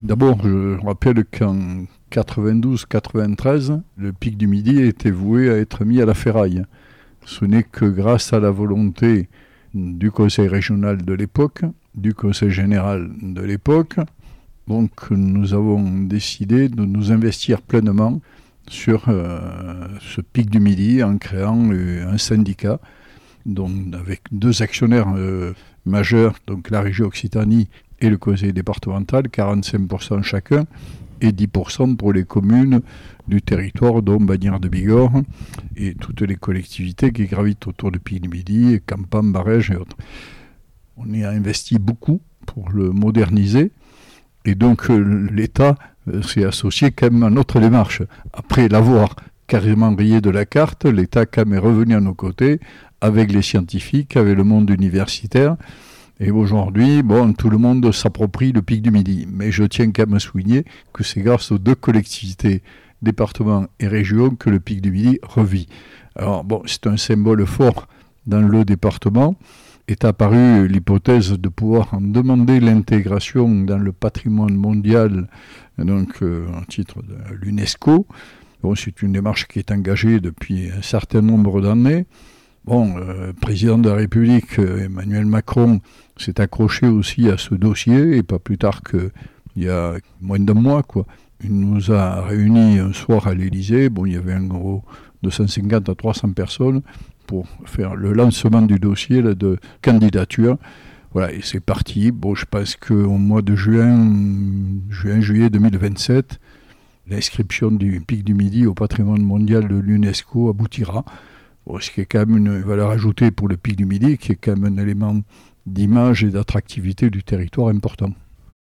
D'abord, je rappelle qu'en 92-93, le pic du Midi était voué à être mis à la ferraille. Ce n'est que grâce à la volonté du conseil régional de l'époque, du conseil général de l'époque, donc nous avons décidé de nous investir pleinement sur ce pic du Midi en créant un syndicat, donc avec deux actionnaires majeurs, donc la région Occitanie et le conseil départemental, 45% chacun, et 10% pour les communes du territoire, dont Bagnères de Bigorre et toutes les collectivités qui gravitent autour du Pic du Midi, Campan, Barège et autres. On y a investi beaucoup pour le moderniser, et donc l'État s'est associé quand même à notre démarche. Après l'avoir carrément rayé de la carte, l'État quand même est revenu à nos côtés avec les scientifiques, avec le monde universitaire. Et aujourd'hui, tout le monde s'approprie le Pic du Midi. Mais je tiens quand même à souligner que c'est grâce aux deux collectivités, départements et régions, que le Pic du Midi revit. Alors c'est un symbole fort dans le département. Est apparue l'hypothèse de pouvoir en demander l'intégration dans le patrimoine mondial, donc en titre de l'UNESCO. C'est une démarche qui est engagée depuis un certain nombre d'années. Le président de la République, Emmanuel Macron, s'est accroché aussi à ce dossier, et pas plus tard qu'il y a moins d'un mois, Il nous a réunis un soir à l'Élysée. Il y avait un gros 250 à 300 personnes pour faire le lancement du dossier de candidature. Voilà, et c'est parti. Je pense qu'au mois de juillet 2027, l'inscription du Pic du Midi au patrimoine mondial de l'UNESCO aboutira. Ce qui est quand même une valeur ajoutée pour le Pic du Midi, qui est quand même un élément d'image et d'attractivité du territoire important.